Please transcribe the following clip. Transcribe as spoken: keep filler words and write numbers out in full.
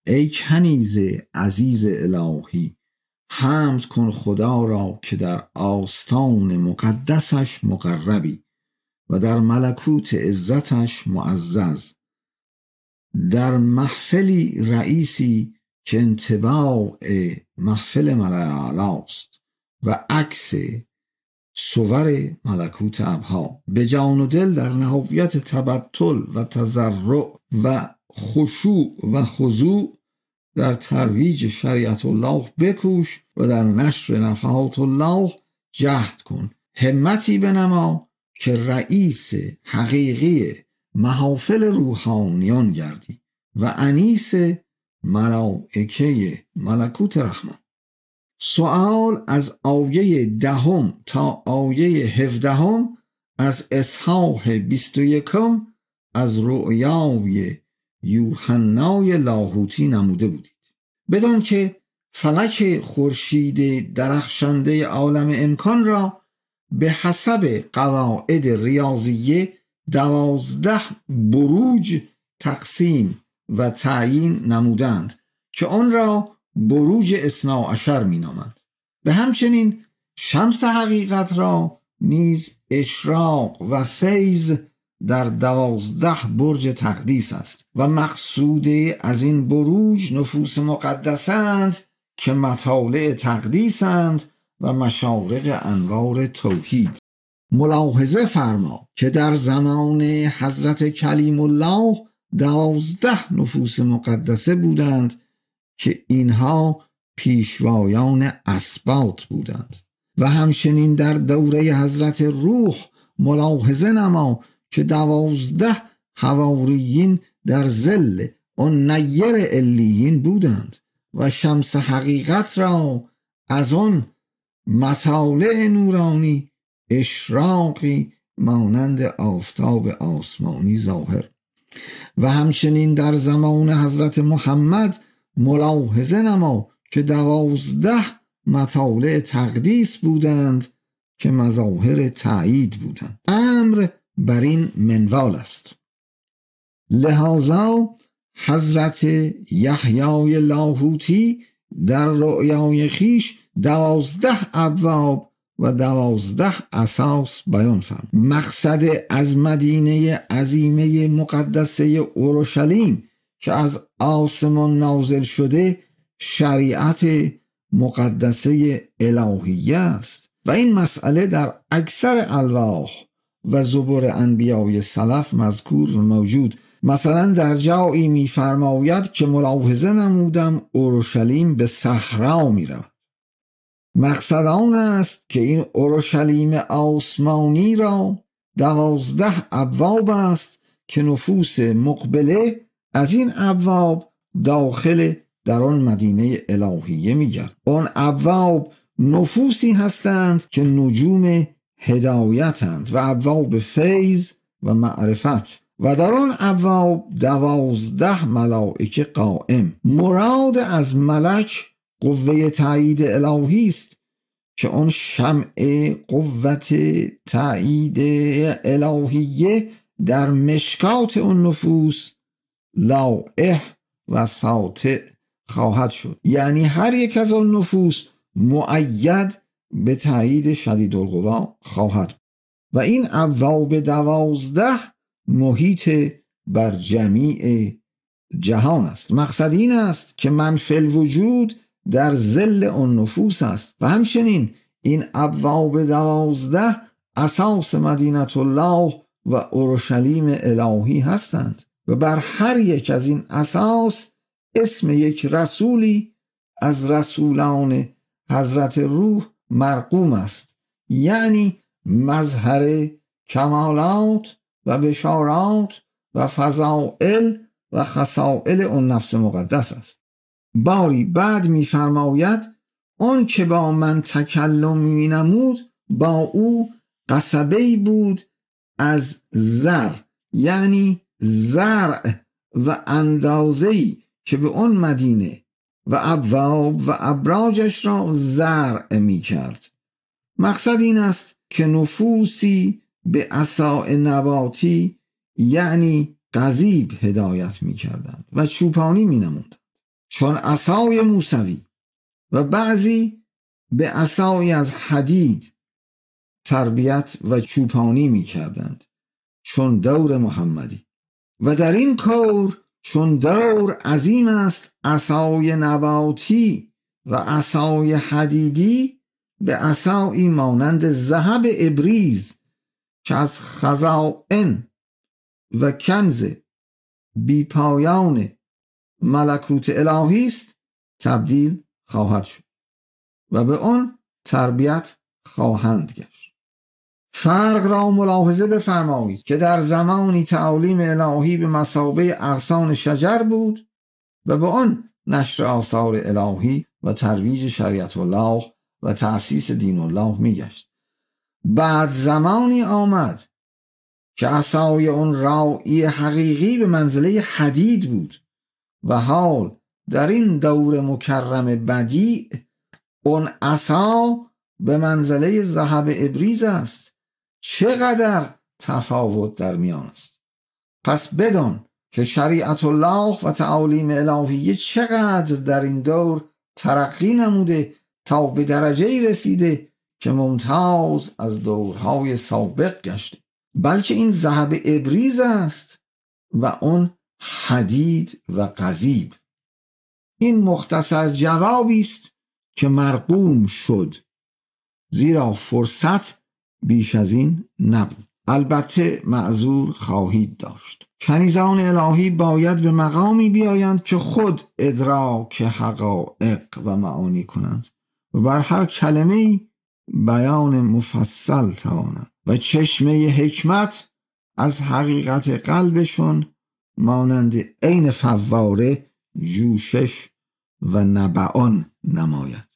ای کنیز عزیز الهی، حمد کن خدا را که در آستان مقدسش مقربی و در ملکوت عزتش معزز، در محفلی رئیسی که انطباع محفل ملأ اعلاست و عکس صور ملکوت ابها، به جان و دل در نهایت تبتل و تضرع و خشوع و خضوع در ترویج شریعت الله بکوش و در نشر نفحات الله جهد کن. همتی بنما که رئیس حقیقی محافل روحانیان گردی و انیس ملائکه ملکوت رحمان. سوال از آیه دهم تا آیه هفدهم از اصحاح بیست و یکم از رؤیای یوحنای لاهوتی نموده بودید. بدان که فلک خورشید درخشنده عالم امکان را به حسب قواعد ریاضیه دوازده بروج تقسیم و تعیین نمودند که آن را بروج اثنا عشر می نامند. به همچنین شمس حقیقت را نیز اشراق و فیض در دوازده برج تقدیس است و مقصود از این بروج نفوس مقدسند که مطالع تقدیسند و مشارق انوار توحید. ملاحظه فرما که در زمان حضرت کلیم الله دوازده نفوس مقدسه بودند که اینها پیشوایان اسباط بودند و همچنین در دوره حضرت روح ملاحظه نما که دوازده حواریین در ظل آن نیر علیین بودند و شمس حقیقت را از آن مطالع نورانی اشراقی مانند آفتاب آسمانی ظاهر. و همچنین در زمان حضرت محمد ملاحظه نما که دوازده مطالع تقدیس بودند که مظاهر تایید بودند. امر بر این منوال است. لذا حضرت یحیای لاهوتی در رؤیای خیش دوازده ابواب و دوازده اساس بیان فرمود. مقصد از مدینه عظیمه مقدسه اورشلیم که از آسمان نازل شده شریعت مقدسه الهیه است و این مسئله در اکثر الواح و زبور انبیای سلف مذکور و موجود. مثلا در جایی می فرماید که ملاحظه نمودم اورشلیم به صحرا می رود. مقصد آن است که این اورشلیم آسمانی را دوازده ابواب است که نفوس مقبله از این ابواب داخل در آن مدینه الهیه می گرد. آن ابواب نفوسی هستند که نجوم هدایتند و ابواب فیض و معرفت و در آن ابواب دوازده ملائکه قائم. مراد از ملک قوه تایید الهی است که آن شمع قوت تایید الهیه در مشکات اون نفوس لاح و ساطع خواهد شد. یعنی هر یک از آن نفوس مؤید به تایید شدید القوا خواهد و این ابواب دوازده محیط بر جمیع جهان است. مقصد این است که من فی الوجود در ظل آن نفوس است و همچنین این ابواب دوازده اساس مدینه الله و اورشلیم الهی هستند و بر هر یک از این اساس اسم یک رسولی از رسولان حضرت روح مرقوم است، یعنی مظهر کمالات و بشارات و فضائل و خصائل اون نفس مقدس است. باری بعد می فرماید اون که با من تکلم می نمود با او قصبه‌ای بود از زر، یعنی زرع و اندازه‌ای که به اون مدینه و ابواب و ابراجش را زرع می کرد. مقصد این است که نفوسی به عصا نباتی یعنی قضیب هدایت می کردند و چوپانی می نموند. چون عصای موسوی و بعضی به عصایی از حدید تربیت و چوپانی می کردند چون دور محمدی. و در این کار چون دور عظیم است عصای نباتی و عصای حدیدی به عصایی مانند ذهب ابریز که از خزائن و کنز بی پایان ملکوت الهی است تبدیل خواهد شد و به آن تربیت خواهند گشت. فرق را ملاحظه بفرمایید که در زمانی تعالیم الهی به مثابه اغصان شجر بود و به آن نشر آثار الهی و ترویج شریعت الله و تأسیس دین الله می گشت. بعد زمانی آمد که عصای اون راعی حقیقی به منزله حدید بود و حال در این دور مکرم بدیع اون عصا به منزله ذهب ابریز است. چقدر تفاوت در میان است. پس بدان که شریعت الله و تعالیم الهیه چقدر در این دور ترقی نموده تا به درجه رسیده که ممتاز از دورهای سابق گشته، بلکه این ذهب ابریز است و اون حدید و قضیب. این مختصر جوابی است که مرقوم شد، زیرا فرصت بیش از این نبود. البته معذور خواهید داشت. کنیزان الهی باید به مقامی بیایند که خود ادراک حقایق و معانی کنند و بر هر کلمه بیان مفصل توانند و چشمه حکمت از حقیقت قلبشون مانند عین فواره جوشش و نبعان نماید.